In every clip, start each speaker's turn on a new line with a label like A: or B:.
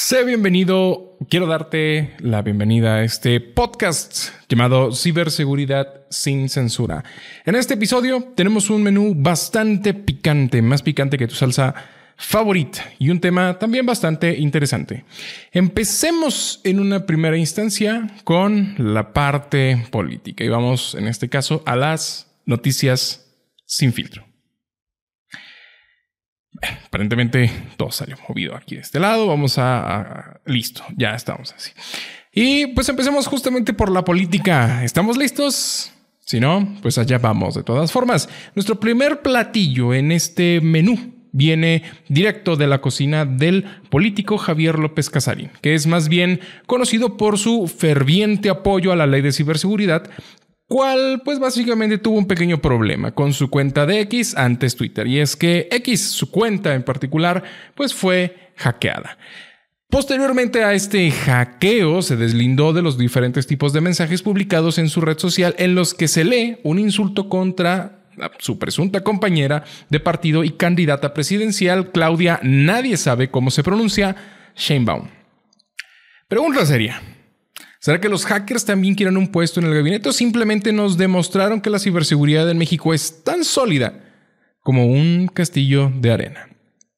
A: Sé bienvenido. Quiero darte la bienvenida a este podcast llamado Ciberseguridad sin Censura. En este episodio tenemos un menú bastante picante, más picante que tu salsa favorita y un tema también bastante interesante. Empecemos en una primera instancia con la parte política y vamos en este caso a las noticias sin filtro. Aparentemente todo salió movido aquí de este lado. Vamos listo, ya estamos así. Y pues empecemos justamente por la política. ¿Estamos listos? Si no, pues allá vamos. De todas formas, nuestro primer platillo en este menú viene directo de la cocina del político Javier López Casarín, que es más bien conocido por su ferviente apoyo a la ley de ciberseguridad, cual pues básicamente tuvo un pequeño problema con su cuenta de X antes Twitter, y es que X, su cuenta en particular, pues fue hackeada. Posteriormente a este hackeo se deslindó de los diferentes tipos de mensajes publicados en su red social en los que se lee un insulto contra su presunta compañera de partido y candidata presidencial, Claudia, nadie sabe cómo se pronuncia, Sheinbaum. Pregunta seria: ¿será que los hackers también quieren un puesto en el gabinete o simplemente nos demostraron que la ciberseguridad en México es tan sólida como un castillo de arena?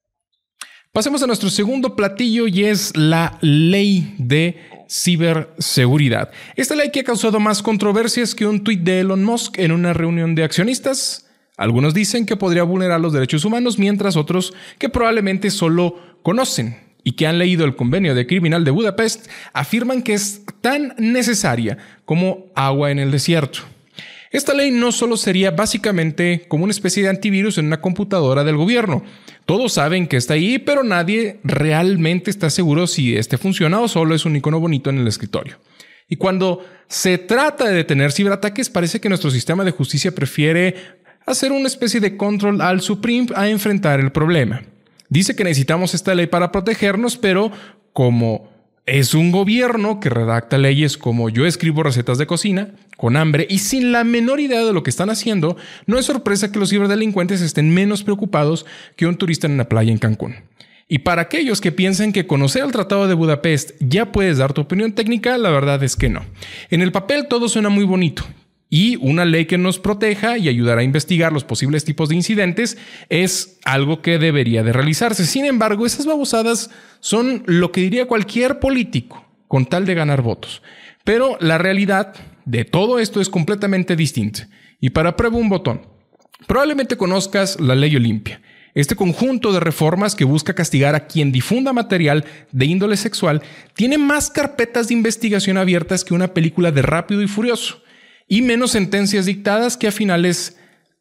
A: Pasemos a nuestro segundo platillo y es la ley de ciberseguridad. Esta ley que ha causado más controversias que un tuit de Elon Musk en una reunión de accionistas. Algunos dicen que podría vulnerar los derechos humanos, mientras otros que probablemente solo conocen y que han leído el convenio de criminal de Budapest afirman que es tan necesaria como agua en el desierto. Esta ley no solo sería básicamente como una especie de antivirus en una computadora del gobierno. Todos saben que está ahí, pero nadie realmente está seguro si este funciona o solo es un icono bonito en el escritorio. Y cuando se trata de detener ciberataques, parece que nuestro sistema de justicia prefiere hacer una especie de control al Supreme a enfrentar el problema. Dice que necesitamos esta ley para protegernos, pero como es un gobierno que redacta leyes como yo escribo recetas de cocina, con hambre y sin la menor idea de lo que están haciendo, no es sorpresa que los ciberdelincuentes estén menos preocupados que un turista en una playa en Cancún. Y para aquellos que piensan que conocer el Tratado de Budapest ya puedes dar tu opinión técnica, la verdad es que no. En el papel todo suena muy bonito. Y una ley que nos proteja y ayudará a investigar los posibles tipos de incidentes es algo que debería de realizarse. Sin embargo, esas babosadas son lo que diría cualquier político con tal de ganar votos. Pero la realidad de todo esto es completamente distinta. Y para prueba un botón. Probablemente conozcas la Ley Olimpia. Este conjunto de reformas que busca castigar a quien difunda material de índole sexual tiene más carpetas de investigación abiertas que una película de Rápido y Furioso. Y menos sentencias dictadas que a finales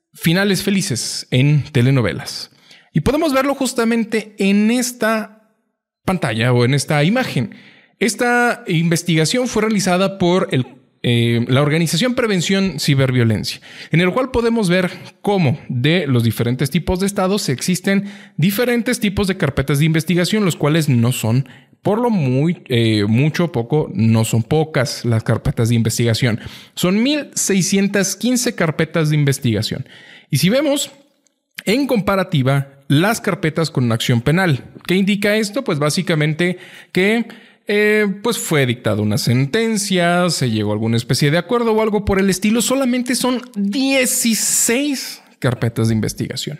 A: felices en telenovelas. Y podemos verlo justamente en esta pantalla o en esta imagen. Esta investigación fue realizada por la Organización Prevención Ciberviolencia, en el cual podemos ver cómo de los diferentes tipos de estados existen diferentes tipos de carpetas de investigación, los cuales no son por lo mucho o poco, no son pocas las carpetas de investigación. Son 1,615 carpetas de investigación. Y si vemos en comparativa las carpetas con una acción penal, ¿qué indica esto? Pues básicamente que pues fue dictada una sentencia, se llegó a alguna especie de acuerdo o algo por el estilo. Solamente son 16 carpetas de investigación.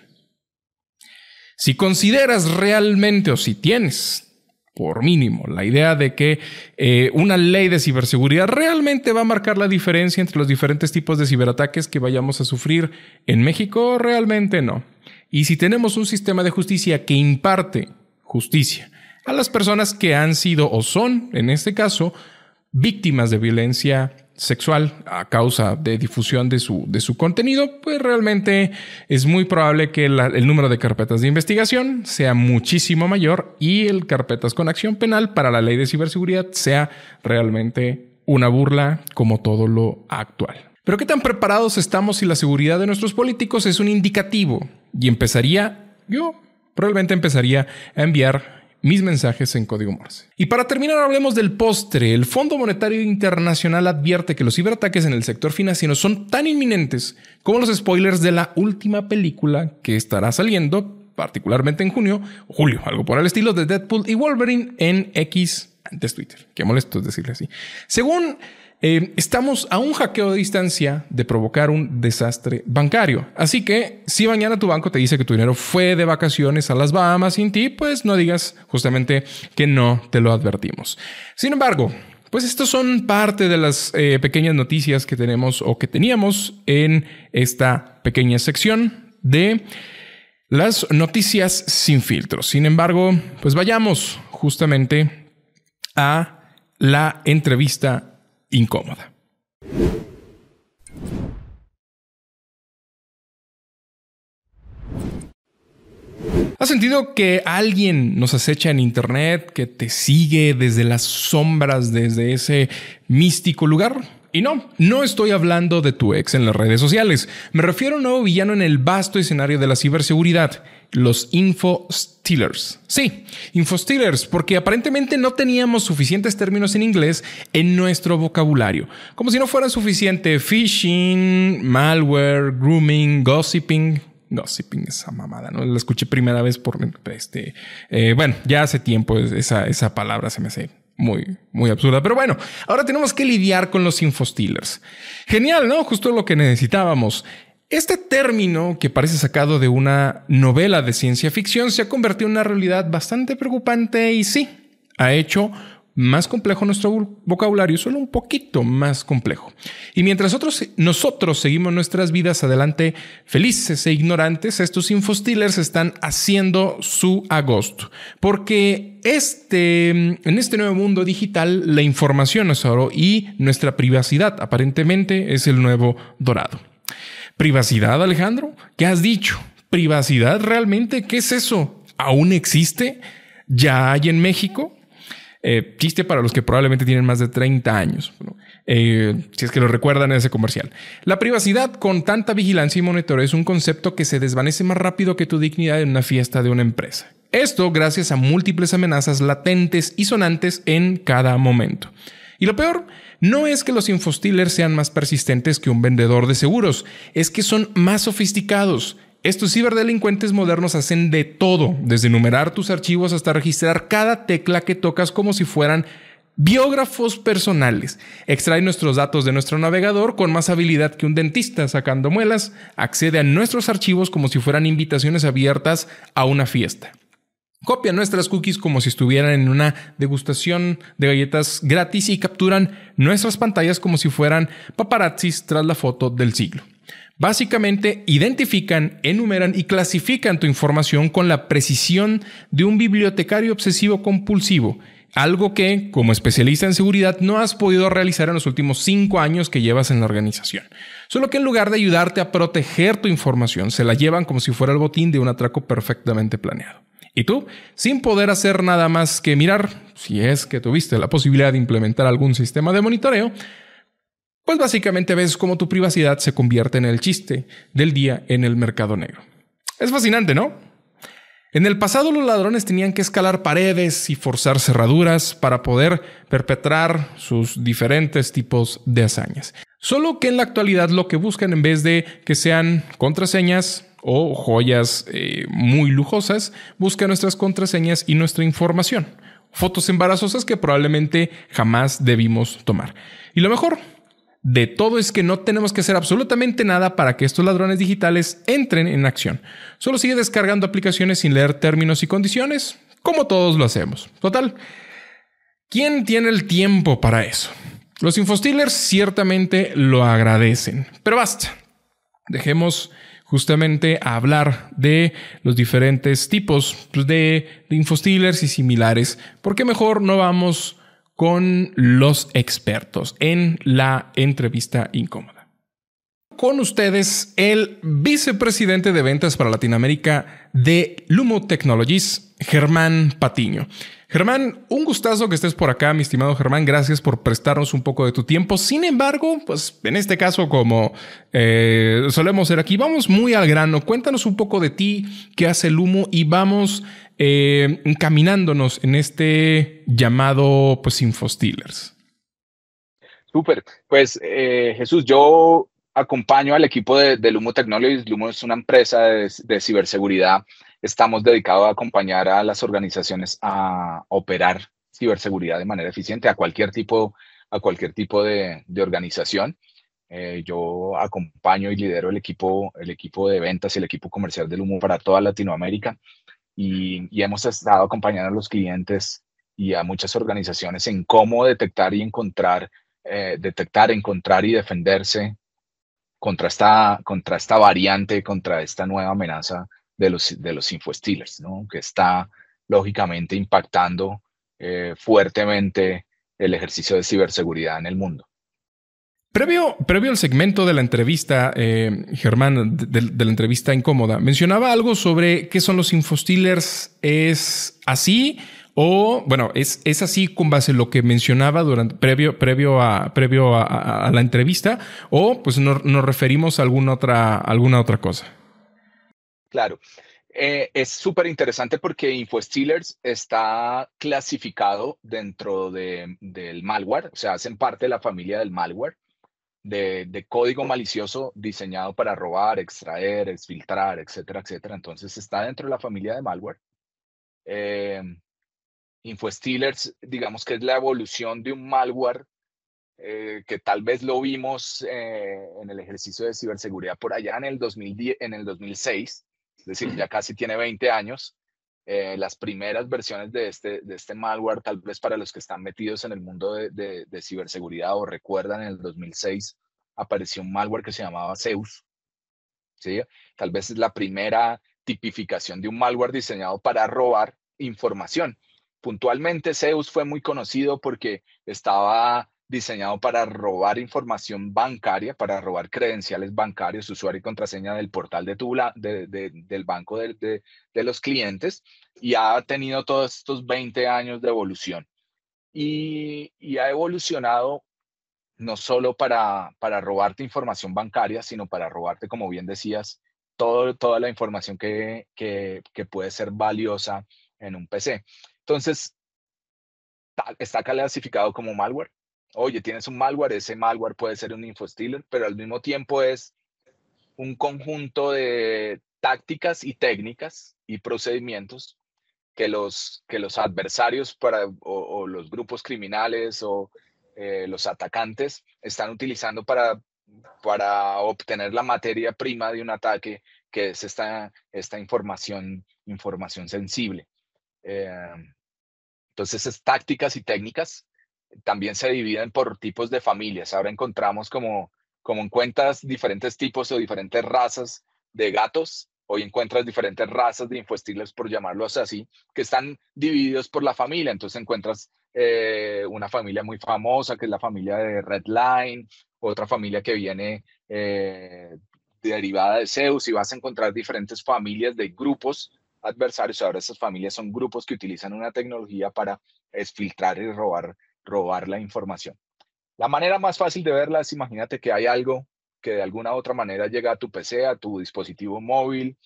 A: Si consideras realmente o si tienes por mínimo la idea de que una ley de ciberseguridad realmente va a marcar la diferencia entre los diferentes tipos de ciberataques que vayamos a sufrir en México, realmente no. Y si tenemos un sistema de justicia que imparte justicia a las personas que han sido o son, en este caso, víctimas de violencia sexual a causa de difusión de su contenido, pues realmente es muy probable que el número de carpetas de investigación sea muchísimo mayor y el carpetas con acción penal para la ley de ciberseguridad sea realmente una burla como todo lo actual. Pero ¿qué tan preparados estamos si la seguridad de nuestros políticos es un indicativo? Y yo probablemente empezaría a enviar mis mensajes en código Morse. Y para terminar, hablemos del postre. El Fondo Monetario Internacional advierte que los ciberataques en el sector financiero son tan inminentes como los spoilers de la última película que estará saliendo particularmente en junio o julio, algo por el estilo, de Deadpool y Wolverine en X, antes Twitter. Qué molesto es decirle así. Según estamos a un hackeo de distancia de provocar un desastre bancario. Así que si mañana tu banco te dice que tu dinero fue de vacaciones a las Bahamas sin ti, pues no digas justamente que no te lo advertimos. Sin embargo, pues estos son parte de las pequeñas noticias que tenemos o que teníamos en esta pequeña sección de las noticias sin filtros. Sin embargo, pues vayamos justamente a la entrevista incómoda. ¿Has sentido que alguien nos acecha en internet, que te sigue desde las sombras, desde ese místico lugar? Y no estoy hablando de tu ex en las redes sociales. Me refiero a un nuevo villano en el vasto escenario de la ciberseguridad. Los infostealers. Sí, infostealers, porque aparentemente no teníamos suficientes términos en inglés en nuestro vocabulario. Como si no fuera suficiente phishing, malware, grooming, gossiping. Gossiping, esa mamada, ¿no? La escuché primera vez por bueno, ya hace tiempo esa palabra se me hace muy absurda. Pero bueno, ahora tenemos que lidiar con los infostealers. Genial, ¿no? Justo lo que necesitábamos. Este término, que parece sacado de una novela de ciencia ficción, se ha convertido en una realidad bastante preocupante y sí, ha hecho más complejo nuestro vocabulario, solo un poquito más complejo. Y mientras nosotros seguimos nuestras vidas adelante felices e ignorantes, estos infostealers están haciendo su agosto. Porque en este nuevo mundo digital, la información es oro y nuestra privacidad aparentemente es el nuevo dorado. ¿Privacidad, Alejandro? ¿Qué has dicho? ¿Privacidad realmente? ¿Qué es eso? ¿Aún existe? ¿Ya hay en México? Chiste para los que probablemente tienen más de 30 años, ¿no? Si es que lo recuerdan en ese comercial. La privacidad con tanta vigilancia y monitoreo es un concepto que se desvanece más rápido que tu dignidad en una fiesta de una empresa. Esto gracias a múltiples amenazas latentes y sonantes en cada momento. Y lo peor no es que los infostealers sean más persistentes que un vendedor de seguros, es que son más sofisticados. Estos ciberdelincuentes modernos hacen de todo, desde enumerar tus archivos hasta registrar cada tecla que tocas como si fueran biógrafos personales. Extrae nuestros datos de nuestro navegador con más habilidad que un dentista sacando muelas. Accede a nuestros archivos como si fueran invitaciones abiertas a una fiesta. Copia nuestras cookies como si estuvieran en una degustación de galletas gratis y capturan nuestras pantallas como si fueran paparazzis tras la foto del siglo. Básicamente, identifican, enumeran y clasifican tu información con la precisión de un bibliotecario obsesivo compulsivo, algo que, como especialista en seguridad, no has podido realizar en los últimos 5 años que llevas en la organización. Solo que en lugar de ayudarte a proteger tu información, se la llevan como si fuera el botín de un atraco perfectamente planeado. Y tú, sin poder hacer nada más que mirar, si es que tuviste la posibilidad de implementar algún sistema de monitoreo, pues básicamente ves cómo tu privacidad se convierte en el chiste del día en el mercado negro. Es fascinante, ¿no? En el pasado los ladrones tenían que escalar paredes y forzar cerraduras para poder perpetrar sus diferentes tipos de hazañas. Solo que en la actualidad lo que buscan, en vez de que sean contraseñas o joyas muy lujosas, buscan nuestras contraseñas y nuestra información. Fotos embarazosas que probablemente jamás debimos tomar. Y lo mejor de todo es que no tenemos que hacer absolutamente nada para que estos ladrones digitales entren en acción. Solo sigue descargando aplicaciones sin leer términos y condiciones, como todos lo hacemos. Total, ¿quién tiene el tiempo para eso? Los infostealers ciertamente lo agradecen, pero basta. Dejemos justamente a hablar de los diferentes tipos de infostealers y similares, porque mejor no vamos con los expertos en la entrevista incómoda. Con ustedes, el vicepresidente de ventas para Latinoamérica de Lumo Technologies, Germán Patiño. Germán, un gustazo que estés por acá, mi estimado Germán. Gracias por prestarnos un poco de tu tiempo. Sin embargo, pues en este caso, como solemos ser aquí, vamos muy al grano. Cuéntanos un poco de ti, qué hace Lumo y vamos encaminándonos en este llamado pues infostealers.
B: Súper. Pues Jesús, yo acompaño al equipo de Lumo Technologies. Lumo es una empresa de ciberseguridad estamos dedicados a acompañar a las organizaciones a operar ciberseguridad de manera eficiente a cualquier tipo de organización. Yo acompaño y lidero el equipo de ventas y el equipo comercial del humo para toda Latinoamérica y hemos estado acompañando a los clientes y a muchas organizaciones en cómo detectar, encontrar y defenderse contra esta variante, contra esta nueva amenaza de los infostealers, ¿no? Que está lógicamente impactando fuertemente el ejercicio de ciberseguridad en el mundo.
A: Previo al segmento de la entrevista, Germán, de la entrevista incómoda, mencionaba algo sobre qué son los infostealers. ¿Es así? O, bueno, es así con base a lo que mencionaba previo a la entrevista, o pues nos referimos a alguna otra cosa.
B: Claro. Es súper interesante porque InfoStealers está clasificado dentro del malware, o sea, hacen parte de la familia del malware, de código malicioso diseñado para robar, extraer, exfiltrar, etcétera, etcétera. Entonces está dentro de la familia de malware. InfoStealers, digamos que es la evolución de un malware que tal vez lo vimos en el ejercicio de ciberseguridad por allá en el 2006, es decir, ya casi tiene 20 años. Las primeras versiones de este malware, tal vez para los que están metidos en el mundo de ciberseguridad o recuerdan, en el 2006 apareció un malware que se llamaba Zeus, ¿sí? Tal vez es la primera tipificación de un malware diseñado para robar información. Puntualmente, Zeus fue muy conocido porque estaba diseñado para robar información bancaria, para robar credenciales bancarios, usuario y contraseña del portal del banco de los clientes, y ha tenido todos estos 20 años de evolución. Y ha evolucionado no solo para robarte información bancaria, sino para robarte, como bien decías, toda la información que puede ser valiosa en un PC. Entonces, está clasificado como malware. Oye, tienes un malware, ese malware puede ser un infostealer, pero al mismo tiempo es un conjunto de tácticas y técnicas y procedimientos que los adversarios o los grupos criminales o los atacantes están utilizando para obtener la materia prima de un ataque, que es esta información sensible. Entonces, esas tácticas y técnicas también se dividen por tipos de familias. Ahora encontramos como encuentras diferentes tipos o diferentes razas de gatos, hoy encuentras diferentes razas de infostealers, por llamarlos así, que están divididos por la familia. Entonces encuentras una familia muy famosa, que es la familia de Redline, otra familia que viene derivada de Zeus, y vas a encontrar diferentes familias de grupos adversarios. Ahora esas familias son grupos que utilizan una tecnología para exfiltrar y robar la información. La manera más fácil de verla es: imagínate que hay algo que de alguna u otra manera llega a tu PC, a tu dispositivo móvil,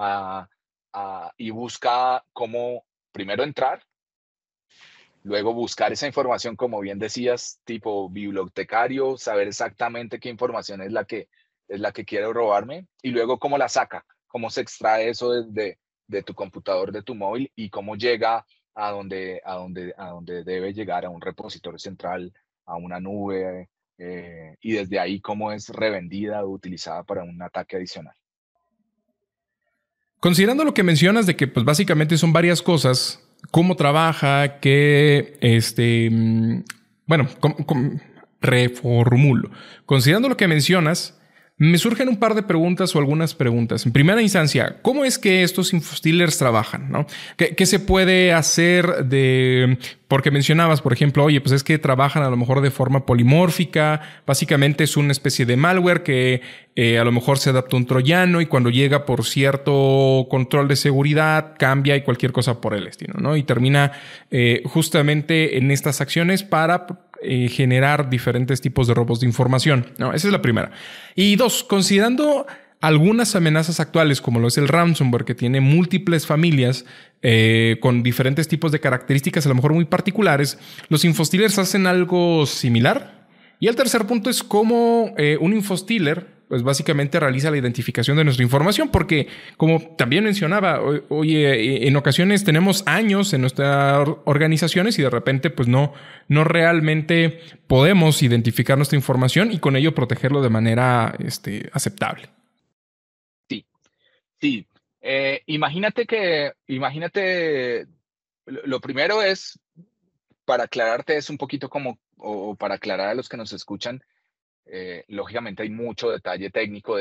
B: y busca cómo primero entrar, luego buscar esa información, como bien decías, tipo bibliotecario, saber exactamente qué información es la que quiere robarme, y luego cómo la saca, cómo se extrae eso de tu computador, de tu móvil, y cómo llega a donde debe llegar, a un repositorio central, a una nube, y desde ahí cómo es revendida o utilizada para un ataque adicional.
A: Considerando lo que mencionas de que pues básicamente son varias cosas, cómo trabaja, bueno, reformulo. Considerando lo que mencionas, me surgen un par de preguntas o algunas preguntas. En primera instancia, ¿cómo es que estos infostealers trabajan, ¿no? ¿Qué se puede hacer porque mencionabas, por ejemplo, oye, pues es que trabajan a lo mejor de forma polimórfica, básicamente es una especie de malware que a lo mejor se adapta a un troyano y cuando llega por cierto control de seguridad cambia y cualquier cosa por el estilo, ¿no? Y termina justamente en estas acciones para generar diferentes tipos de robos de información, ¿no? Esa es la primera. Y dos, considerando algunas amenazas actuales, como lo es el ransomware, que tiene múltiples familias con diferentes tipos de características a lo mejor muy particulares, los infostealers hacen algo similar. Y el tercer punto es cómo un infostealer pues básicamente realiza la identificación de nuestra información, porque como también mencionaba, oye, en ocasiones tenemos años en nuestras organizaciones y de repente pues no realmente podemos identificar nuestra información y con ello protegerlo de manera aceptable.
B: Sí, sí. Imagínate, lo primero es, para aclararte, es un poquito como, o para aclarar a los que nos escuchan, lógicamente hay mucho detalle técnico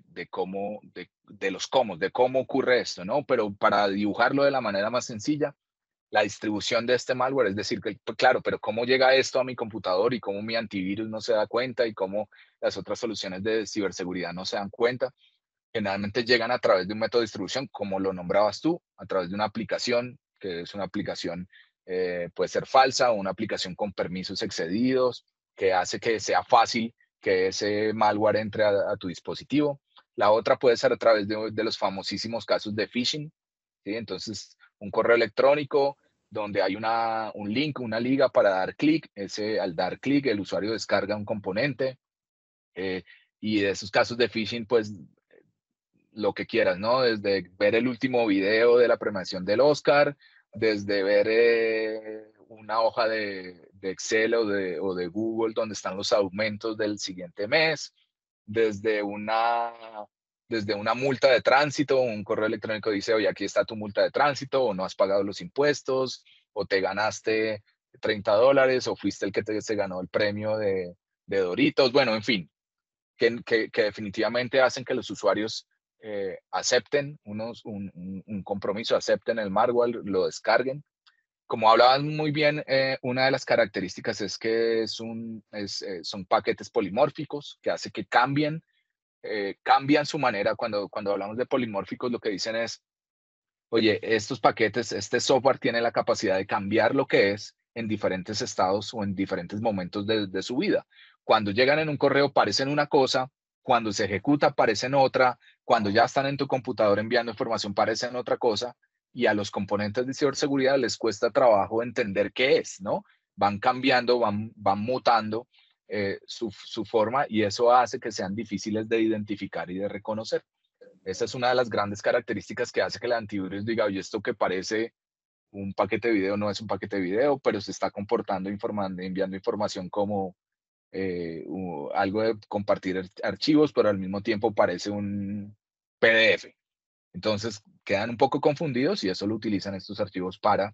B: de los cómo, de cómo ocurre esto, ¿no? Pero para dibujarlo de la manera más sencilla, la distribución de este malware, es decir, que, pues, claro, pero cómo llega esto a mi computador y cómo mi antivirus no se da cuenta y cómo las otras soluciones de ciberseguridad no se dan cuenta. Generalmente llegan a través de un método de distribución, como lo nombrabas tú, a través de una aplicación, que es una aplicación, puede ser falsa o una aplicación con permisos excedidos, que hace que sea fácil que ese malware entre a tu dispositivo. La otra puede ser a través de los famosísimos casos de phishing, ¿sí? Entonces, un correo electrónico donde hay un link, una liga para dar clic. Al dar clic, el usuario descarga un componente. Y de esos casos de phishing, pues lo que quieras, ¿no? Desde ver el último video de la premiación del Oscar, desde ver una hoja de Excel o de Google donde están los aumentos del siguiente mes, desde una, desde una multa de tránsito, un correo electrónico dice, oye, aquí está tu multa de tránsito, o no has pagado los impuestos, o te ganaste $30, o fuiste el que se ganó el premio de Doritos, bueno, en fin, que definitivamente hacen que los usuarios acepten un compromiso, acepten el malware, lo descarguen. Como hablaban muy bien, una de las características es que son paquetes polimórficos que hace que cambian su manera. Cuando hablamos de polimórficos, lo que dicen es, oye, estos paquetes, este software tiene la capacidad de cambiar lo que es en diferentes estados o en diferentes momentos de su vida. Cuando llegan en un correo parecen una cosa, cuando se ejecuta parecen otra, cuando ya están en tu computador enviando información parecen otra cosa, y a los componentes de ciberseguridad les cuesta trabajo entender qué es, ¿no? Van cambiando, van mutando su forma, y eso hace que sean difíciles de identificar y de reconocer. Esa es una de las grandes características que hace que el antivirus diga, oye, esto que parece un paquete de video no es un paquete de video, pero se está comportando, enviando información como algo de compartir archivos, pero al mismo tiempo parece un PDF. Entonces quedan un poco confundidos y eso lo utilizan estos archivos para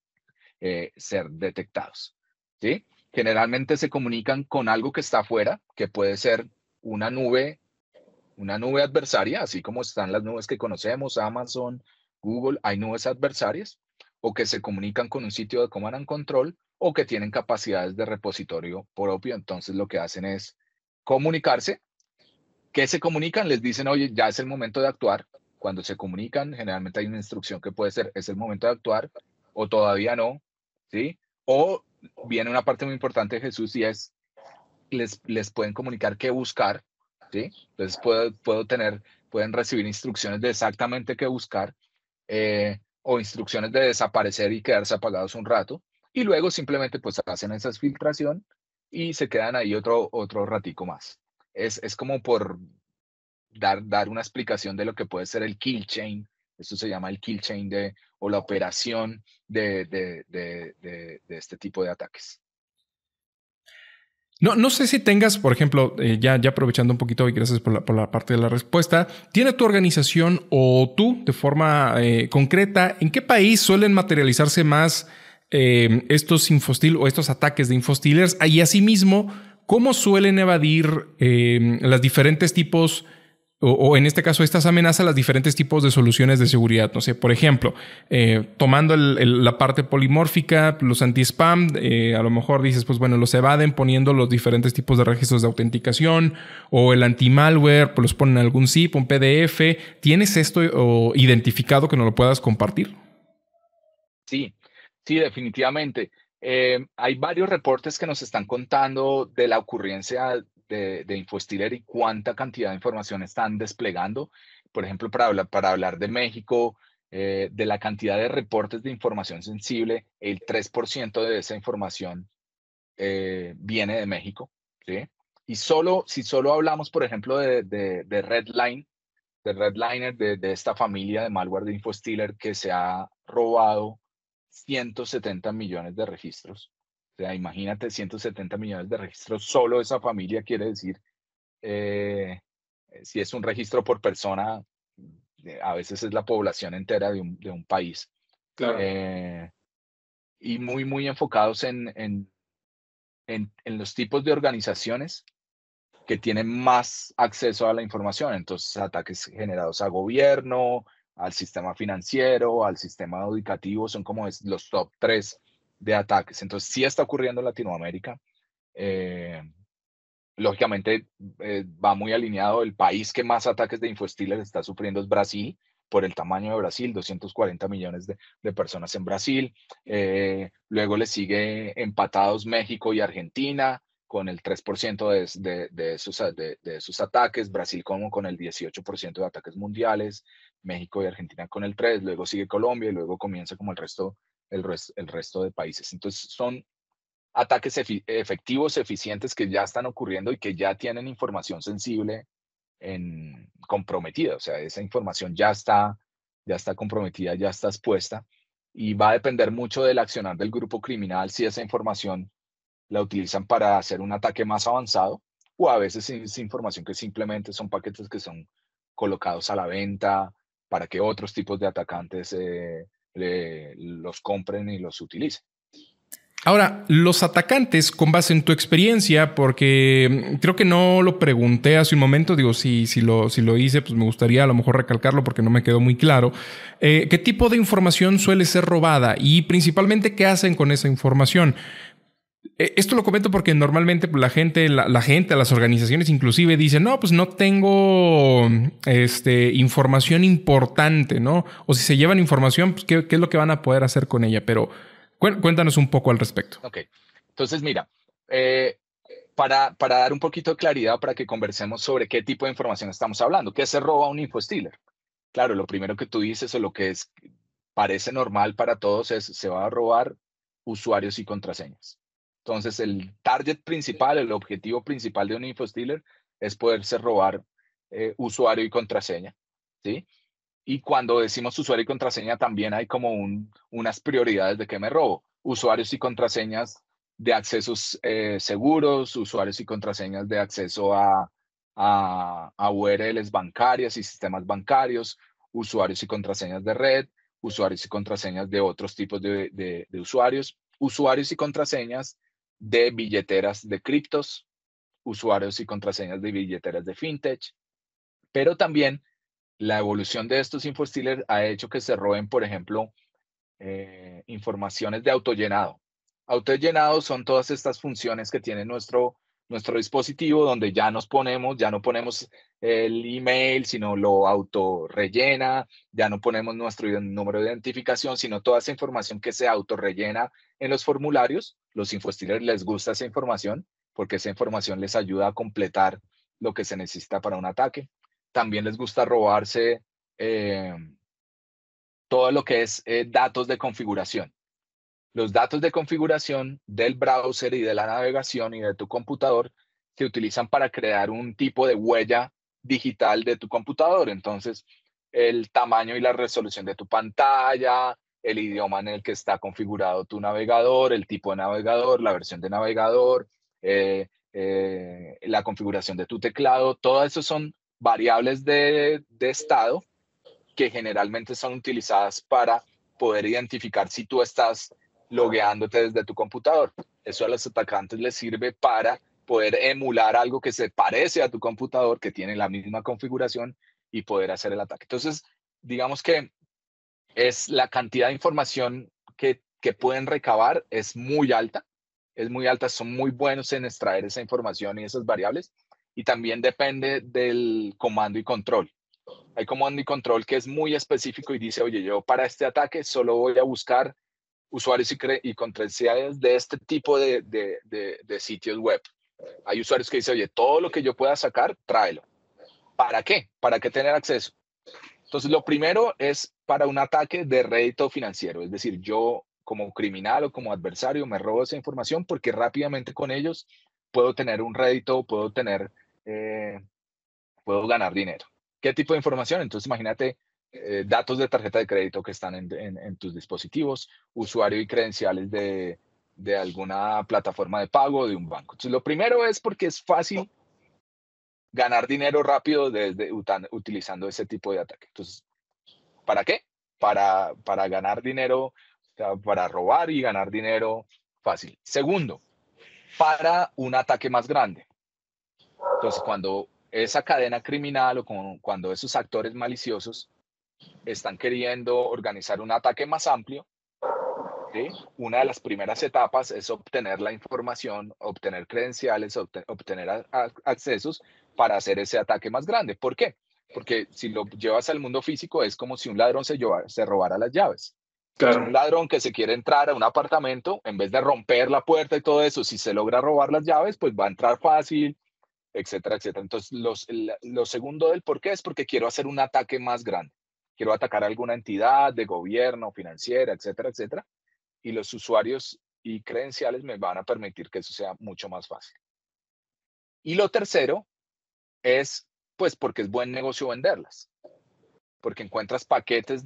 B: ser detectados, ¿sí? Generalmente se comunican con algo que está afuera, que puede ser una nube adversaria, así como están las nubes que conocemos, Amazon, Google, hay nubes adversarias, o que se comunican con un sitio de command and control, o que tienen capacidades de repositorio propio. Entonces lo que hacen es comunicarse. ¿Qué se comunican? Les dicen, oye, ya es el momento de actuar. Cuando se comunican, generalmente hay una instrucción que puede ser, es el momento de actuar, o todavía no, ¿sí? O viene una parte muy importante de Jesús, y es, les pueden comunicar qué buscar, ¿sí? Entonces pueden recibir instrucciones de exactamente qué buscar, o instrucciones de desaparecer y quedarse apagados un rato, y luego simplemente pues hacen esa filtración y se quedan ahí otro ratico más. Es como por dar una explicación de lo que puede ser el kill chain. Esto se llama el kill chain o la operación de este tipo de ataques.
A: No sé si tengas, por ejemplo, ya aprovechando un poquito y gracias por la parte de la respuesta, ¿tiene tu organización o tú de forma concreta en qué país suelen materializarse más estos infostil o estos ataques de infostealers? Y asimismo, ¿cómo suelen evadir las diferentes tipos o en este caso estas amenazas, las diferentes tipos de soluciones de seguridad? No sé, por ejemplo, tomando la parte polimórfica, los anti-spam, a lo mejor dices, pues bueno, los evaden poniendo los diferentes tipos de registros de autenticación, o el anti-malware, pues los ponen en algún zip, un PDF. ¿Tienes esto identificado que nos lo puedas compartir?
B: Sí, sí, definitivamente. Hay varios reportes que nos están contando de la ocurrencia de InfoStealer y cuánta cantidad de información están desplegando. Por ejemplo, para hablar de México, de la cantidad de reportes de información sensible, el 3% de esa información viene de México, ¿sí? Y si solo hablamos, por ejemplo, de Redline, de Redliner, de esta familia de malware de InfoStealer que se ha robado 170 millones de registros. O sea, imagínate 170 millones de registros, solo esa familia quiere decir, eh, si es un registro por persona, a veces es la población entera de un país.
C: Claro.
B: Y muy, muy enfocados en los tipos de organizaciones que tienen más acceso a la información. Entonces, ataques generados a gobierno, al sistema financiero, al sistema educativo, son como los top 3 de ataques. Entonces, sí está ocurriendo en Latinoamérica. Lógicamente, va muy alineado. El país que más ataques de InfoStealer está sufriendo es Brasil, por el tamaño de Brasil, 240 millones de personas en Brasil. Luego le sigue empatados México y Argentina, con el 3% de sus ataques, Brasil como con el 18% de ataques mundiales, México y Argentina con el 3%, luego sigue Colombia y luego comienza como el resto de países. Entonces son ataques efectivos, eficientes que ya están ocurriendo y que ya tienen información sensible comprometida. O sea, esa información ya está comprometida, ya está expuesta y va a depender mucho del accionar del grupo criminal si esa información la utilizan para hacer un ataque más avanzado o a veces es información que simplemente son paquetes que son colocados a la venta para que otros tipos de atacantes los compren y los utilicen.
A: Ahora, los atacantes, con base en tu experiencia, porque creo que no lo pregunté hace un momento, digo, si lo hice, pues me gustaría a lo mejor recalcarlo porque no me quedó muy claro. ¿Qué tipo de información suele ser robada? Y principalmente, ¿qué hacen con esa información? Esto lo comento porque normalmente la gente, las organizaciones inclusive dicen, no, pues no tengo información importante, ¿no? O si se llevan información, pues ¿qué es lo que van a poder hacer con ella? Pero cuéntanos un poco al respecto.
B: Ok, entonces mira, para dar un poquito de claridad, para que conversemos sobre qué tipo de información estamos hablando, ¿qué se roba un InfoStealer? Claro, lo primero que tú dices o lo que parece normal para todos es se va a robar usuarios y contraseñas. Entonces, el target principal, el objetivo principal de un InfoStealer es poderse robar usuario y contraseña, ¿sí? Y cuando decimos usuario y contraseña, también hay como unas prioridades de qué me robo. Usuarios y contraseñas de accesos seguros, usuarios y contraseñas de acceso a URLs bancarias y sistemas bancarios, usuarios y contraseñas de red, usuarios y contraseñas de otros tipos de usuarios, usuarios y contraseñas de billeteras de criptos, usuarios y contraseñas de billeteras de fintech, pero también la evolución de estos InfoStealers ha hecho que se roben, por ejemplo, informaciones de autollenado. Autollenado son todas estas funciones que tiene nuestro dispositivo donde ya no ponemos el email, sino lo autorrellena, ya no ponemos nuestro número de identificación, sino toda esa información que se autorrellena en los formularios. Los InfoStealers les gusta esa información porque esa información les ayuda a completar lo que se necesita para un ataque. También les gusta robarse todo lo que es datos de configuración. Los datos de configuración del browser y de la navegación y de tu computador se utilizan para crear un tipo de huella digital de tu computador. Entonces, el tamaño y la resolución de tu pantalla, el idioma en el que está configurado tu navegador, el tipo de navegador, la versión de navegador, la configuración de tu teclado, todo eso son variables de estado que generalmente son utilizadas para poder identificar si tú estás logueándote desde tu computador. Eso a los atacantes les sirve para poder emular algo que se parece a tu computador, que tiene la misma configuración y poder hacer el ataque. Entonces, digamos que es la cantidad de información que pueden recabar es muy alta, son muy buenos en extraer esa información y esas variables, y también depende del comando y control. Hay comando y control que es muy específico y dice, oye, yo para este ataque solo voy a buscar usuarios y contraseñas de este tipo de sitios web. Hay usuarios que dicen, oye, todo lo que yo pueda sacar, tráelo. ¿Para qué? ¿Para qué tener acceso? Entonces, lo primero es para un ataque de rédito financiero. Es decir, yo como criminal o como adversario me robo esa información porque rápidamente con ellos puedo tener un rédito, puedo ganar dinero. ¿Qué tipo de información? Entonces, imagínate datos de tarjeta de crédito que están en tus dispositivos, usuario y credenciales de alguna plataforma de pago de un banco. Entonces, lo primero es porque es fácil ganar dinero rápido utilizando ese tipo de ataque. Entonces, ¿para qué? Para ganar dinero, o sea, para robar y ganar dinero fácil. Segundo, para un ataque más grande. Entonces, cuando esa cadena criminal cuando esos actores maliciosos están queriendo organizar un ataque más amplio, ¿sí? Una de las primeras etapas es obtener la información, obtener credenciales, obtener accesos para hacer ese ataque más grande. ¿Por qué? Porque si lo llevas al mundo físico es como si un ladrón se robara las llaves. Entonces, un
C: Claro.
B: ladrón que se quiere entrar a un apartamento, en vez de romper la puerta y todo eso, si se logra robar las llaves, pues va a entrar fácil, etcétera, etcétera. Entonces, lo segundo del por qué es porque quiero hacer un ataque más grande. Quiero atacar a alguna entidad de gobierno, financiera, etcétera, etcétera. Y los usuarios y credenciales me van a permitir que eso sea mucho más fácil. Y lo tercero es, pues, porque es buen negocio venderlas. Porque encuentras paquetes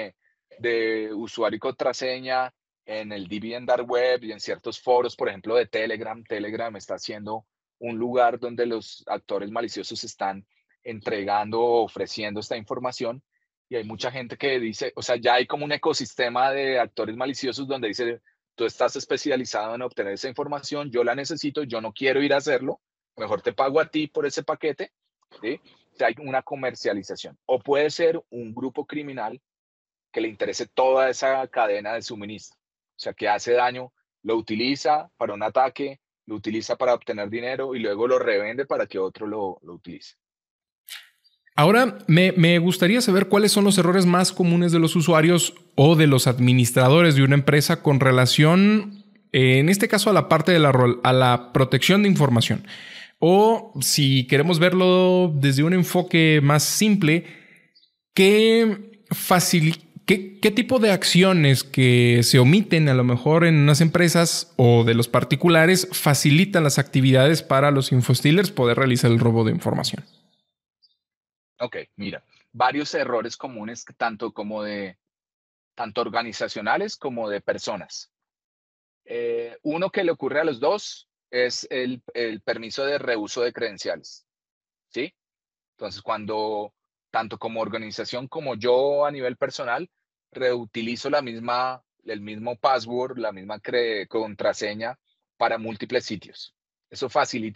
B: de usuario y contraseña en el Dark Web y en ciertos foros, por ejemplo, de Telegram. Telegram está siendo un lugar donde los actores maliciosos están entregando o ofreciendo esta información. Y hay mucha gente que dice, o sea, ya hay como un ecosistema de actores maliciosos donde dice, tú estás especializado en obtener esa información, yo la necesito, yo no quiero ir a hacerlo, mejor te pago a ti por ese paquete, ¿sí? O sea, hay una comercialización. O puede ser un grupo criminal que le interese toda esa cadena de suministro. O sea, que hace daño, lo utiliza para un ataque, lo utiliza para obtener dinero y luego lo revende para que otro lo utilice.
A: Ahora, me gustaría saber cuáles son los errores más comunes de los usuarios o de los administradores de una empresa con relación, en este caso, a la parte de a la protección de información. O si queremos verlo desde un enfoque más simple, ¿qué tipo de acciones que se omiten a lo mejor en unas empresas o de los particulares facilitan las actividades para los infostealers poder realizar el robo de información?
B: Ok, mira, varios errores comunes, tanto organizacionales como de personas. Uno que le ocurre a los dos es el permiso de reuso de credenciales, ¿sí? Entonces, cuando tanto como organización como yo a nivel personal reutilizo el mismo password, la misma contraseña para múltiples sitios. Eso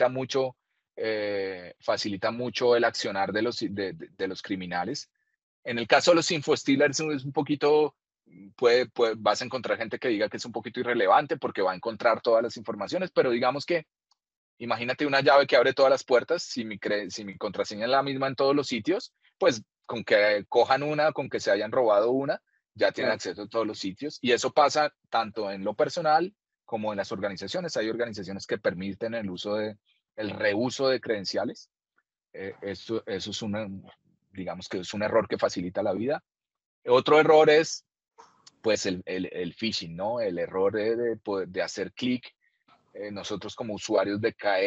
B: facilita mucho el accionar de los criminales. En el caso de los infostealers es un poquito, vas a encontrar gente que diga que es un poquito irrelevante porque va a encontrar todas las informaciones, pero digamos que imagínate una llave que abre todas las puertas, si mi contraseña es la misma en todos los sitios, pues con que cojan una, con que se hayan robado una, ya tienen acceso a todos los sitios. Y eso pasa tanto en lo personal como en las organizaciones. Hay organizaciones que permiten el reuso de credenciales. Eso es digamos que es un error que facilita la vida. Otro error es, pues, el phishing, ¿no? El error de hacer clic, nosotros como usuarios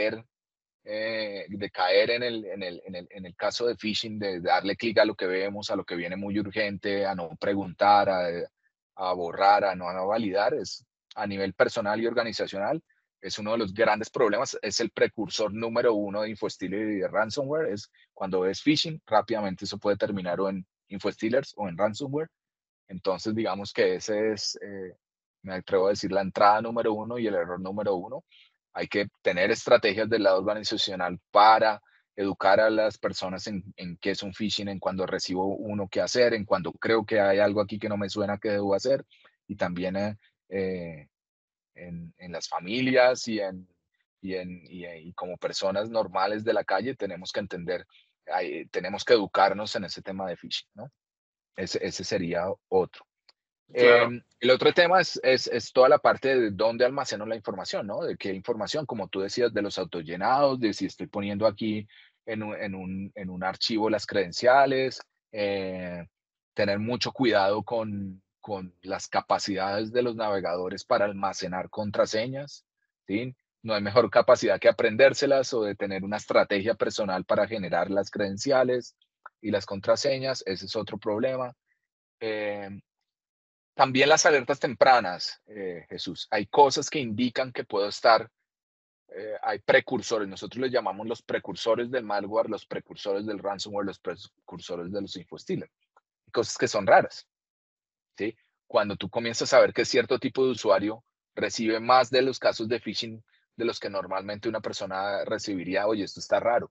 B: de caer en el caso de phishing, de darle clic a lo que vemos, a lo que viene muy urgente, a no preguntar, a borrar, a no validar, es a nivel personal y organizacional, es uno de los grandes problemas, es el precursor número uno de infostealer y de ransomware, es cuando ves phishing, rápidamente eso puede terminar o en infostealers o en ransomware. Entonces, digamos que ese es, me atrevo a decir, la entrada número uno y el error número uno. Hay que tener estrategias del lado organizacional para educar a las personas en qué es un phishing, en cuando recibo uno qué hacer, en cuando creo que hay algo aquí que no me suena que debo hacer, y también en las familias y como personas normales de la calle tenemos que entender, tenemos que educarnos en ese tema de phishing, ¿no? Ese sería otro.
C: Claro.
B: El otro tema es toda la parte de dónde almaceno la información, ¿no? De qué información, como tú decías, de los autollenados, de si estoy poniendo aquí en un archivo las credenciales, tener mucho cuidado con las capacidades de los navegadores para almacenar contraseñas, ¿sí? no hay mejor capacidad que aprendérselas o de tener una estrategia personal para generar las credenciales y las contraseñas. Ese es otro problema. También las alertas tempranas, Jesús. Hay cosas que indican que puedo estar, hay precursores, nosotros les llamamos los precursores del malware, los precursores del ransomware, los precursores de los infostealers. Cosas que son raras, ¿sí? Cuando tú comienzas a ver que cierto tipo de usuario recibe más de los casos de phishing de los que normalmente una persona recibiría, oye, esto está raro.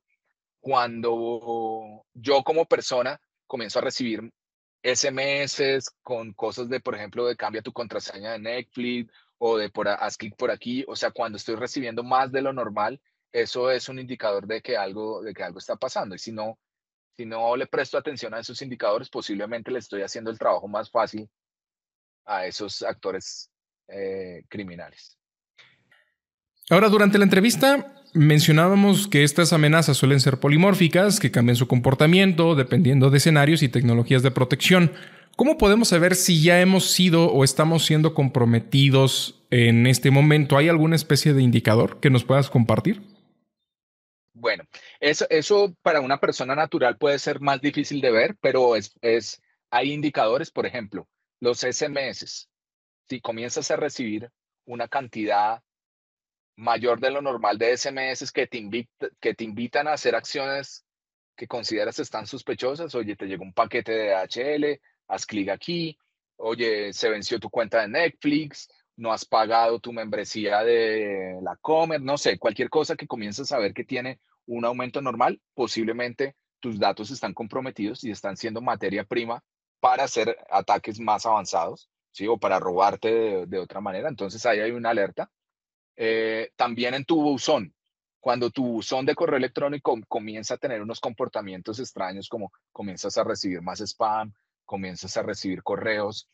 B: Cuando yo como persona comienzo a recibir SMS con cosas de, por ejemplo, de cambia tu contraseña de Netflix o de haz clic por aquí, o sea, cuando estoy recibiendo más de lo normal, eso es un indicador de que algo está pasando. Y si no le presto atención a esos indicadores, posiblemente le estoy haciendo el trabajo más fácil a esos actores criminales.
A: Ahora, durante la entrevista mencionábamos que estas amenazas suelen ser polimórficas, que cambian su comportamiento dependiendo de escenarios y tecnologías de protección. ¿Cómo podemos saber si ya hemos sido o estamos siendo comprometidos en este momento? ¿Hay alguna especie de indicador que nos puedas compartir?
B: Bueno, eso para una persona natural puede ser más difícil de ver, pero hay indicadores, por ejemplo, los SMS. Si comienzas a recibir una cantidad mayor de lo normal de SMS que te invitan a hacer acciones que consideras están sospechosas, oye, te llegó un paquete de DHL, haz clic aquí, oye, se venció tu cuenta de Netflix, no has pagado tu membresía de la Comer, no sé, cualquier cosa que comiences a ver que tiene un aumento normal, posiblemente tus datos están comprometidos y están siendo materia prima para hacer ataques más avanzados, ¿sí? O para robarte de otra manera. Entonces ahí hay una alerta. También en tu buzón, cuando tu buzón de correo electrónico comienza a tener unos comportamientos extraños, como comienzas a recibir más spam, comienzas a recibir correos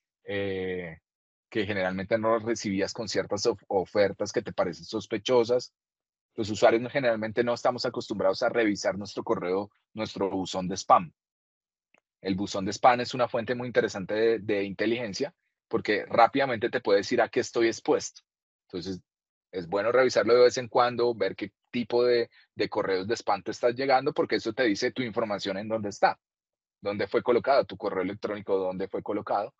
B: que generalmente no los recibías con ciertas ofertas que te parecen sospechosas. Los usuarios generalmente no estamos acostumbrados a revisar nuestro correo, nuestro buzón de spam. El buzón de spam es una fuente muy interesante de inteligencia porque rápidamente te puede decir a qué estoy expuesto. Entonces, es bueno revisarlo de vez en cuando, ver qué tipo de correos de spam te estás llegando, porque eso te dice tu información en dónde está, dónde fue colocado, tu correo electrónico, dónde fue colocado.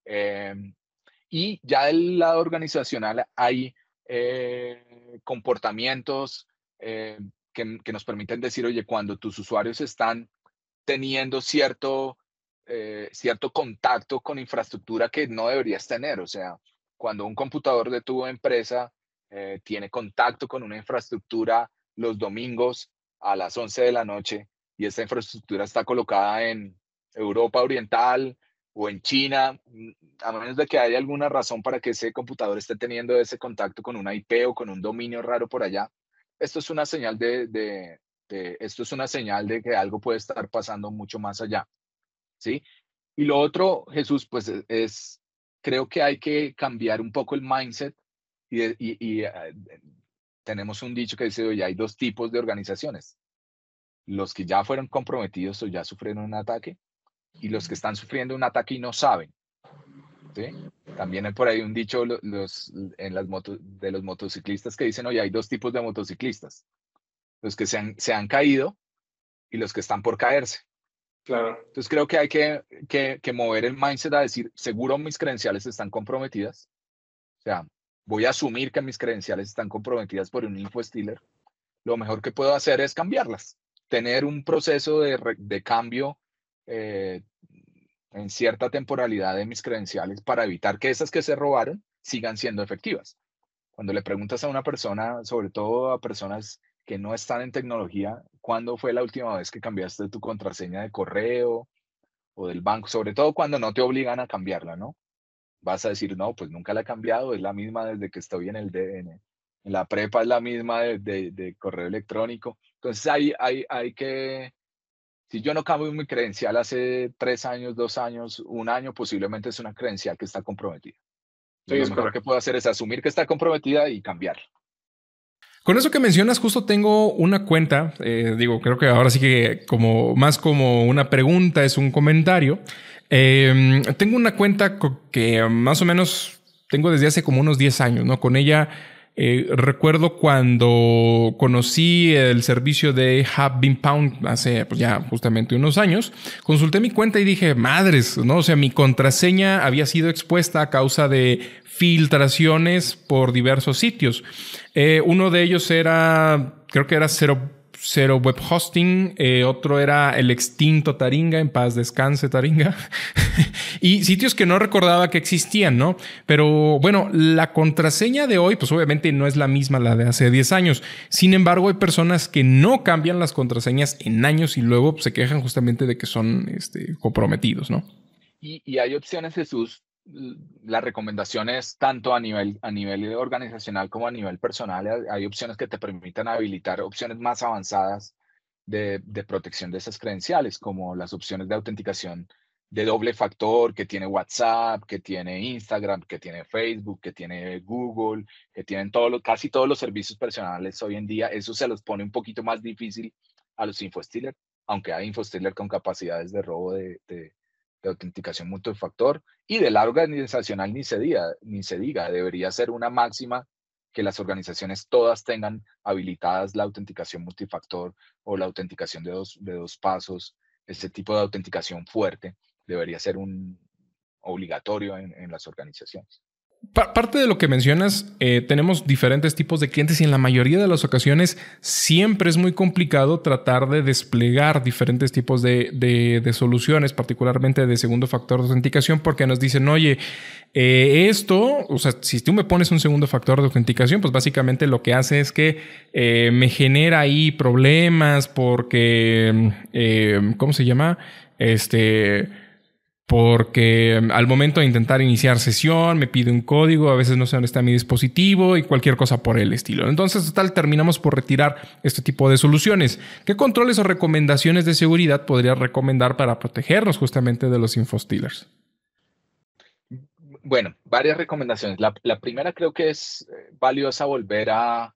B: Y ya del lado organizacional hay comportamientos que nos permiten decir, oye, cuando tus usuarios están teniendo cierto contacto con infraestructura que no deberías tener. O sea, cuando un computador de tu empresa tiene contacto con una infraestructura los domingos a las 11 de la noche y esta infraestructura está colocada en Europa Oriental o en China, a menos de que haya alguna razón para que ese computador esté teniendo ese contacto con una IP o con un dominio raro por allá, esto es una señal esto es una señal de que algo puede estar pasando mucho más allá, ¿sí? Y lo otro, Jesús, pues creo que hay que cambiar un poco el mindset y tenemos un dicho que dice, oye, hay dos tipos de organizaciones, los que ya fueron comprometidos o ya sufrieron un ataque y los que están sufriendo un ataque y no saben, ¿sí? También hay por ahí un dicho de los motociclistas que dicen, oye, hay dos tipos de motociclistas, los que se han caído y los que están por caerse.
C: Claro.
B: Entonces creo que hay que mover el mindset a decir, seguro mis credenciales están comprometidas. O sea, voy a asumir que mis credenciales están comprometidas por un infostealer. Lo mejor que puedo hacer es cambiarlas. Tener un proceso de cambio en cierta temporalidad de mis credenciales para evitar que esas que se robaron sigan siendo efectivas. Cuando le preguntas a una persona, sobre todo a personas que no están en tecnología, ¿cuándo fue la última vez que cambiaste tu contraseña de correo o del banco? Sobre todo cuando no te obligan a cambiarla, ¿no? Vas a decir, no, pues nunca la he cambiado, es la misma desde que estoy en la prepa, es la misma de correo electrónico. Entonces hay que, si yo no cambio mi credencial hace 3 años, 2 años, 1 año, posiblemente es una credencial que está comprometida. Sí, lo mejor que puedo hacer es asumir que está comprometida y cambiarla.
A: Con eso que mencionas, justo tengo una cuenta, creo que ahora sí que más como una pregunta, es un comentario. Tengo una cuenta que más o menos tengo desde hace como unos 10 años, ¿no? Con ella Recuerdo cuando conocí el servicio de Have Been Pound hace pues ya justamente unos años, consulté mi cuenta y dije, madres, ¿no? O sea, mi contraseña había sido expuesta a causa de filtraciones por diversos sitios. Uno de ellos era, creo que era Zero Web Hosting, otro era el extinto Taringa, en paz descanse Taringa, y sitios que no recordaba que existían, ¿no? Pero bueno, la contraseña de hoy, pues obviamente no es la misma la de hace 10 años. Sin embargo, hay personas que no cambian las contraseñas en años y luego pues, se quejan justamente de que son comprometidos, ¿no?
B: Y hay opciones, Jesús. La recomendación es tanto a nivel organizacional como a nivel personal. Hay opciones que te permitan habilitar opciones más avanzadas de protección de esas credenciales, como las opciones de autenticación de doble factor que tiene WhatsApp, que tiene Instagram, que tiene Facebook, que tiene Google, que tienen casi todos los servicios personales hoy en día. Eso se los pone un poquito más difícil a los infostealers, aunque hay infostealers con capacidades de robo de autenticación multifactor. Y del lado organizacional ni se diga, debería ser una máxima que las organizaciones todas tengan habilitadas la autenticación multifactor o la autenticación de dos pasos. Este tipo de autenticación fuerte debería ser un obligatorio en las organizaciones.
A: Parte de lo que mencionas, tenemos diferentes tipos de clientes y en la mayoría de las ocasiones siempre es muy complicado tratar de desplegar diferentes tipos de soluciones, particularmente de segundo factor de autenticación, porque nos dicen, oye, o sea, si tú me pones un segundo factor de autenticación, pues básicamente lo que hace es que me genera ahí problemas porque, ¿cómo se llama? Porque al momento de intentar iniciar sesión me pide un código, a veces no sé dónde está mi dispositivo y cualquier cosa por el estilo. Entonces, total, terminamos por retirar este tipo de soluciones. ¿Qué controles o recomendaciones de seguridad podrías recomendar para protegernos justamente de los infostealers?
B: Bueno, varias recomendaciones. La primera creo que es valiosa volver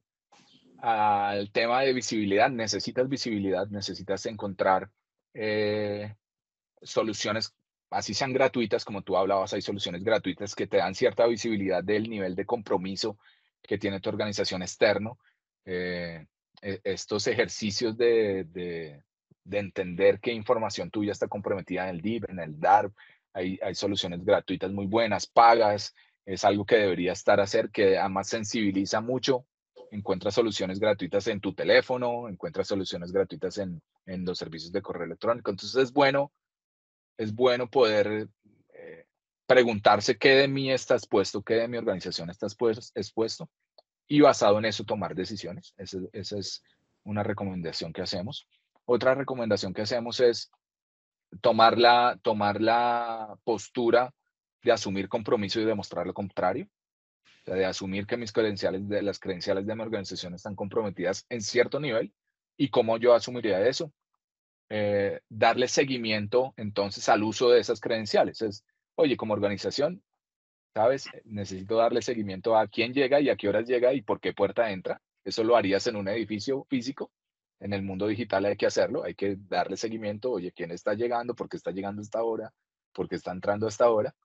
B: al tema de visibilidad. Necesitas encontrar soluciones, así sean gratuitas, como tú hablabas, hay soluciones gratuitas que te dan cierta visibilidad del nivel de compromiso que tiene tu organización externo. Estos ejercicios de entender qué información tuya está comprometida en el DIB, en el DARP, hay soluciones gratuitas muy buenas, pagas, es algo que debería estar a hacer, que además sensibiliza mucho. Encuentras soluciones gratuitas en tu teléfono, encuentras soluciones gratuitas en los servicios de correo electrónico. Entonces es bueno poder preguntarse qué de mí está expuesto, qué de mi organización está expuesto y basado en eso tomar decisiones. Esa es una recomendación que hacemos. Otra recomendación que hacemos es tomar la postura de asumir compromiso y demostrar lo contrario. O sea, de asumir que las credenciales de mi organización están comprometidas en cierto nivel y cómo yo asumiría eso. Darle seguimiento entonces al uso de esas credenciales. Oye, como organización, ¿sabes? Necesito darle seguimiento a quién llega y a qué horas llega y por qué puerta entra. Eso lo harías en un edificio físico. En el mundo digital hay que hacerlo, hay que darle seguimiento. Oye, ¿quién está llegando? ¿Por qué está llegando a esta hora? ¿Por qué está entrando a esta hora?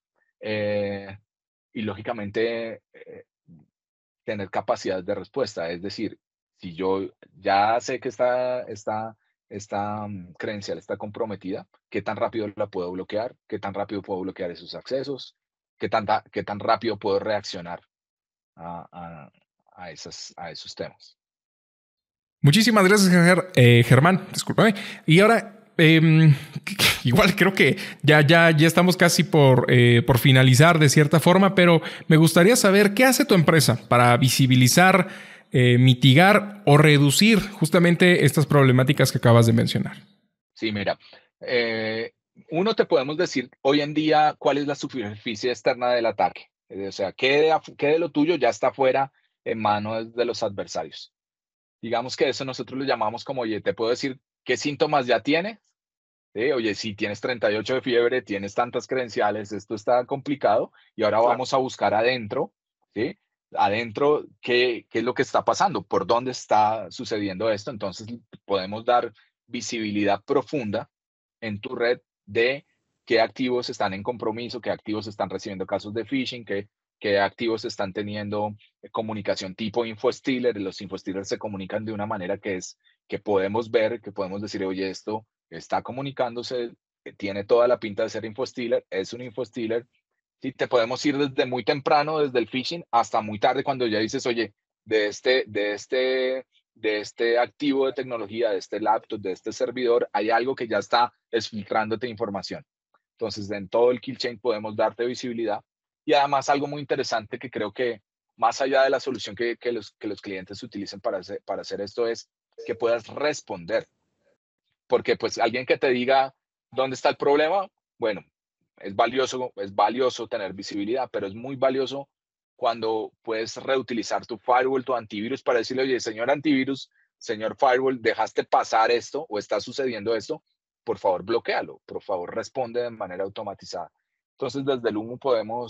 B: Y lógicamente, tener capacidad de respuesta. Es decir, si yo ya sé que esta credencial está comprometida, ¿qué tan rápido la puedo bloquear? ¿Qué tan rápido puedo bloquear esos accesos? ¿Qué tan rápido puedo reaccionar a, a, a esos temas?
A: Muchísimas gracias, Germán. Discúlpame. Y ahora, igual creo que ya estamos casi por finalizar de cierta forma, pero me gustaría saber qué hace tu empresa para visibilizar, mitigar o reducir justamente estas problemáticas que acabas de mencionar.
B: Sí, mira, uno te podemos decir hoy en día cuál es la superficie externa del ataque. O sea, qué de lo tuyo ya está fuera en manos de los adversarios. Digamos que eso nosotros lo llamamos como, oye, te puedo decir qué síntomas ya tienes. ¿Sí? Oye, si tienes 38 de fiebre, tienes tantas credenciales, esto está complicado y ahora vamos a buscar adentro, ¿sí? Adentro, ¿qué es lo que está pasando? ¿Por dónde está sucediendo esto? Entonces podemos dar visibilidad profunda en tu red de qué activos están en compromiso, qué activos están recibiendo casos de phishing, qué activos están teniendo comunicación tipo infostealer. Los infostealers se comunican de una manera que podemos ver, que podemos decir, oye, esto está comunicándose, tiene toda la pinta de ser infostealer, es un infostealer. Sí, te podemos ir desde muy temprano, desde el phishing, hasta muy tarde cuando ya dices, oye, de este activo de tecnología, de este laptop, de este servidor, hay algo que ya está filtrándote información. Entonces, en todo el kill chain podemos darte visibilidad. Y además, algo muy interesante que creo que más allá de la solución que los clientes utilicen para hacer esto es que puedas responder. Porque pues alguien que te diga dónde está el problema, bueno, es valioso tener visibilidad, pero es muy valioso cuando puedes reutilizar tu firewall, tu antivirus para decirle, oye, señor antivirus, señor firewall, dejaste pasar esto o está sucediendo esto, por favor bloquealo, por favor responde de manera automatizada. Entonces, desde el humo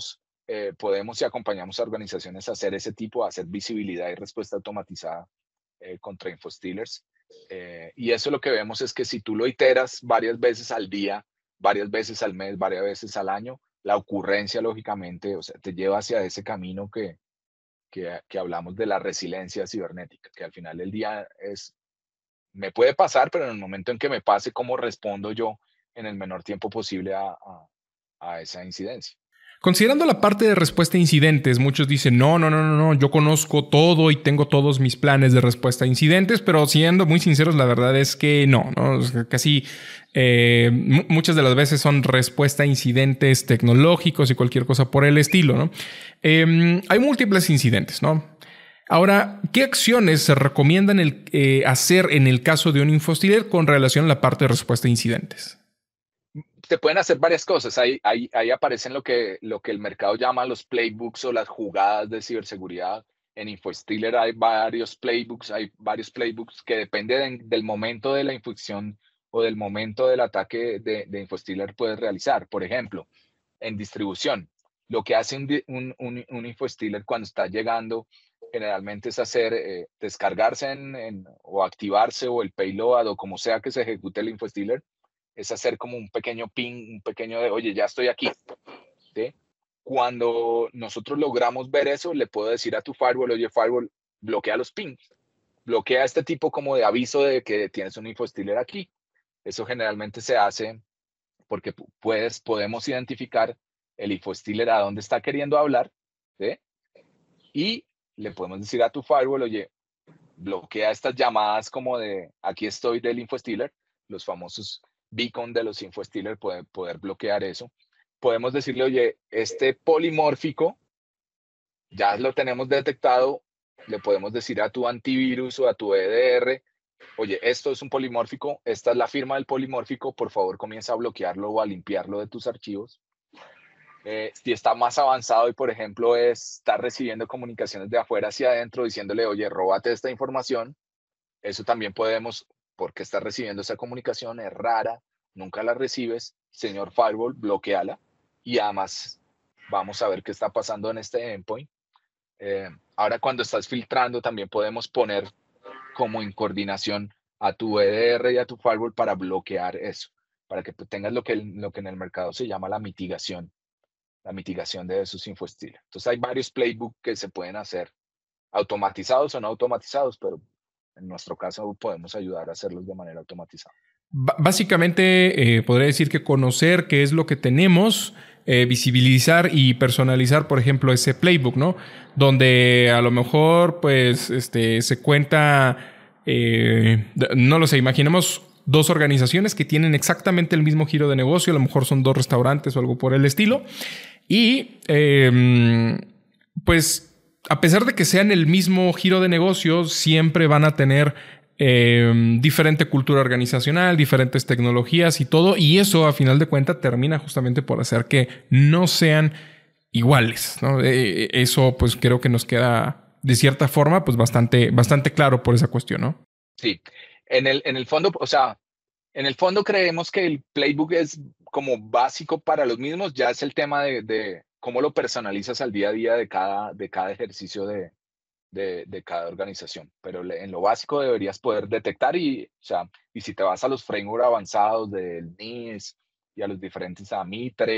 B: podemos y acompañamos a organizaciones a hacer ese tipo, a hacer visibilidad y respuesta automatizada contra infostealers. Y eso lo que vemos es que si tú lo iteras varias veces al día, varias veces al mes, varias veces al año, la ocurrencia, lógicamente, o sea, te lleva hacia ese camino que hablamos de la resiliencia cibernética, que al final del día me puede pasar, pero en el momento en que me pase, ¿cómo respondo yo en el menor tiempo posible a esa incidencia?
A: Considerando la parte de respuesta a incidentes, muchos dicen, no, yo conozco todo y tengo todos mis planes de respuesta a incidentes, pero siendo muy sinceros, la verdad es que no, casi muchas de las veces son respuesta a incidentes tecnológicos y cualquier cosa por el estilo, ¿no? Hay múltiples incidentes, ¿no? Ahora, ¿qué acciones se recomiendan hacer en el caso de un infostealer con relación a la parte de respuesta a incidentes?
B: Se pueden hacer varias cosas. Ahí aparecen lo que el mercado llama los playbooks o las jugadas de ciberseguridad. En InfoStealer hay varios playbooks que depende del momento de la infección o del momento del ataque de InfoStealer puedes realizar. Por ejemplo, en distribución, lo que hace un InfoStealer cuando está llegando generalmente es descargarse o activarse o el payload o como sea que se ejecute el InfoStealer, es hacer como un pequeño ping, un pequeño de, oye, ya estoy aquí. ¿Sí? Cuando nosotros logramos ver eso, le puedo decir a tu firewall, oye, firewall, bloquea los pings, bloquea este tipo como de aviso de que tienes un infostealer aquí. Eso generalmente se hace porque podemos identificar el infostealer a dónde está queriendo hablar, ¿sí? Y le podemos decir a tu firewall, oye, bloquea estas llamadas como de aquí estoy del infostealer, los famosos beacon de los infostealers, poder bloquear eso. Podemos decirle, oye, este polimórfico ya lo tenemos detectado, le podemos decir a tu antivirus o a tu EDR, oye, esto es un polimórfico, esta es la firma del polimórfico, por favor comienza a bloquearlo o a limpiarlo de tus archivos. Si está más avanzado y, por ejemplo, está recibiendo comunicaciones de afuera hacia adentro diciéndole, oye, róbate esta información, eso también podemos, porque estás recibiendo esa comunicación, es rara, nunca la recibes, señor firewall, bloqueala y además vamos a ver qué está pasando en este endpoint. Ahora cuando estás filtrando también podemos poner como en coordinación a tu EDR y a tu firewall para bloquear eso, para que tengas lo que en el mercado se llama la mitigación de esos infostealers. Entonces hay varios playbooks que se pueden hacer, automatizados o no automatizados, pero en nuestro caso podemos ayudar a hacerlos de manera automatizada.
A: Básicamente, podría decir que conocer qué es lo que tenemos, visibilizar y personalizar, por ejemplo, ese playbook, ¿no? Donde a lo mejor, pues, se cuenta, no lo sé, imaginemos dos organizaciones que tienen exactamente el mismo giro de negocio, a lo mejor son dos restaurantes o algo por el estilo, y pues, a pesar de que sean el mismo giro de negocio, siempre van a tener diferente cultura organizacional, diferentes tecnologías y todo. Y eso, a final de cuentas, termina justamente por hacer que no sean iguales, ¿no? Eso, pues, creo que nos queda, de cierta forma, pues, bastante claro por esa cuestión, ¿no?
B: Sí. En el fondo, o sea, en el fondo creemos que el playbook es como básico para los mismos, ya es el tema de cómo lo personalizas al día a día de cada ejercicio de cada organización. Pero en lo básico deberías poder detectar o sea, y si te vas a los frameworks avanzados del NIST y a los diferentes a Mitre,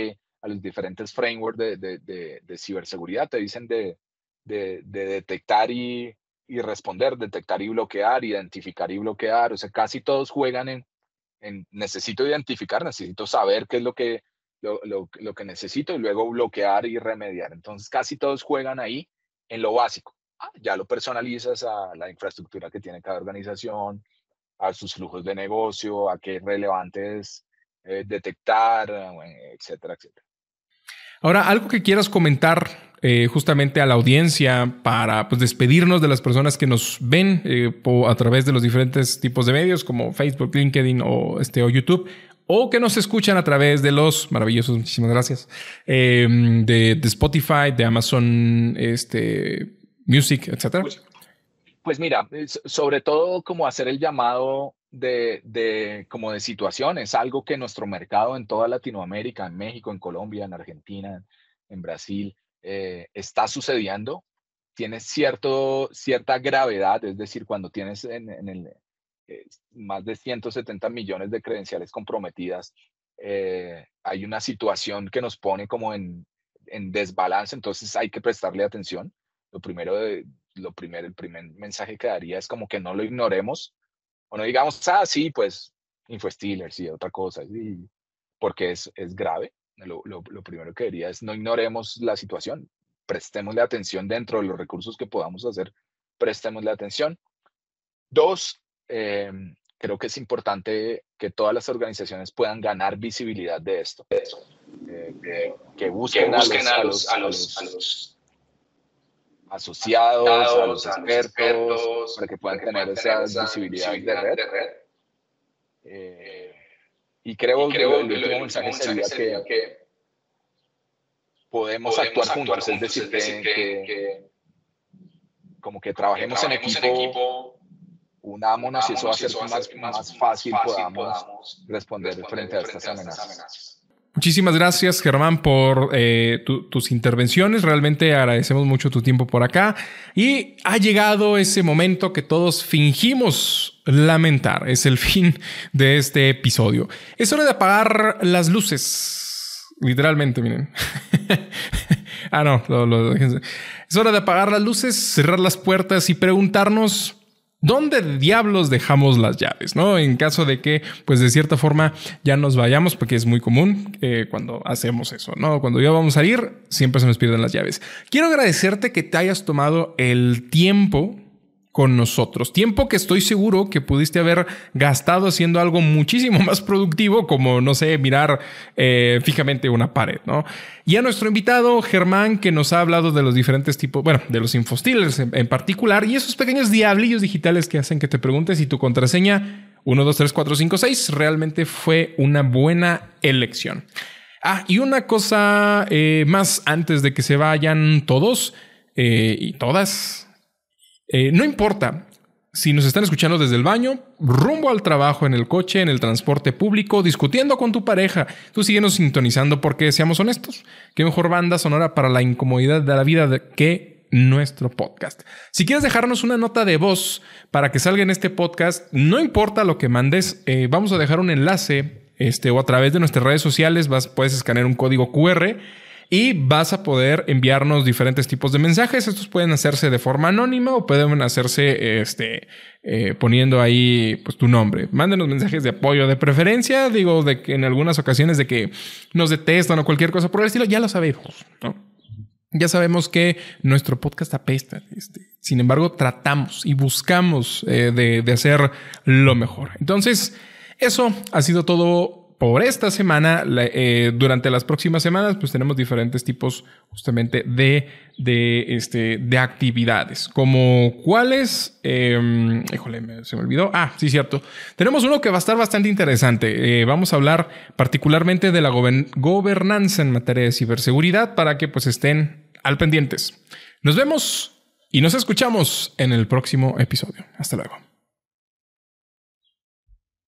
B: a los diferentes frameworks de ciberseguridad. Te dicen de detectar y responder, detectar y bloquear, identificar y bloquear. O sea, casi todos juegan en necesito identificar, necesito saber qué es lo que necesito y luego bloquear y remediar. Entonces, casi todos juegan ahí en lo básico. Ya lo personalizas a la infraestructura que tiene cada organización, a sus flujos de negocio, a qué es relevante es detectar, etcétera, etcétera.
A: Ahora, algo que quieras comentar justamente a la audiencia para pues, despedirnos de las personas que nos ven a través de los diferentes tipos de medios como Facebook, LinkedIn o YouTube, o que nos escuchan a través de los maravillosos, muchísimas gracias, de Spotify, de Amazon Music, etcétera.
B: Pues mira, sobre todo como hacer el llamado como de situación. Es algo que nuestro mercado en toda Latinoamérica, en México, en Colombia, en Argentina, en Brasil, está sucediendo. Tiene cierta gravedad, es decir, cuando tienes más de 170 millones de credenciales comprometidas, hay una situación que nos pone como en desbalance, entonces hay que prestarle atención. El primer mensaje que daría es como que no lo ignoremos, o no digamos, sí, pues InfoStealers y otra cosa, porque es grave. Lo primero que diría es no ignoremos la situación, prestémosle atención dentro de los recursos que podamos hacer, prestémosle atención. 2, creo que es importante que todas las organizaciones puedan ganar visibilidad de esto, que busquen a los asociados, a los expertos, para que puedan tener esas visibilidades de red. Y creo que el último mensaje sería que podemos actuar juntos, es decir, que como que trabajemos en equipo, unámonos y eso va a ser más fácil podamos responder frente a estas amenazas.
A: Muchísimas gracias, Germán, por tus intervenciones. Realmente agradecemos mucho tu tiempo por acá. Y ha llegado ese momento que todos fingimos lamentar. Es el fin de este episodio. Es hora de apagar las luces. Literalmente, miren. Es hora de apagar las luces, cerrar las puertas y preguntarnos ¿dónde diablos dejamos las llaves? ¿No? En caso de que, pues de cierta forma, ya nos vayamos, porque es muy común cuando hacemos eso, ¿no? Cuando ya vamos a ir, siempre se nos pierden las llaves. Quiero agradecerte que te hayas tomado el tiempo con nosotros. Tiempo que estoy seguro que pudiste haber gastado haciendo algo muchísimo más productivo, como, no sé, mirar fijamente una pared, ¿no? Y a nuestro invitado, Germán, que nos ha hablado de los diferentes tipos, bueno, de los InfoStealers en particular, y esos pequeños diablillos digitales que hacen que te preguntes si tu contraseña 1, 2, 3, 4, 5, 6 realmente fue una buena elección. Y una cosa más antes de que se vayan todos y todas. No importa si nos están escuchando desde el baño, rumbo al trabajo, en el coche, en el transporte público, discutiendo con tu pareja. Tú síguenos sintonizando porque, seamos honestos, qué mejor banda sonora para la incomodidad de la vida que nuestro podcast. Si quieres dejarnos una nota de voz para que salga en este podcast, no importa lo que mandes, vamos a dejar un enlace o a través de nuestras redes sociales puedes escanear un código QR y vas a poder enviarnos diferentes tipos de mensajes. Estos pueden hacerse de forma anónima o pueden hacerse poniendo ahí pues tu nombre. Mándenos mensajes de apoyo, de preferencia. Digo, de que en algunas ocasiones de que nos detestan o cualquier cosa por el estilo, ya lo sabemos, ¿no? Ya sabemos que nuestro podcast apesta. Sin embargo, tratamos y buscamos de hacer lo mejor. Entonces, eso ha sido todo por esta semana. Durante las próximas semanas pues tenemos diferentes tipos justamente de actividades. Como cuáles, se me olvidó. Sí, cierto. Tenemos uno que va a estar bastante interesante. Vamos a hablar particularmente de la gobernanza en materia de ciberseguridad para que pues estén al pendientes. Nos vemos y nos escuchamos en el próximo episodio. Hasta luego.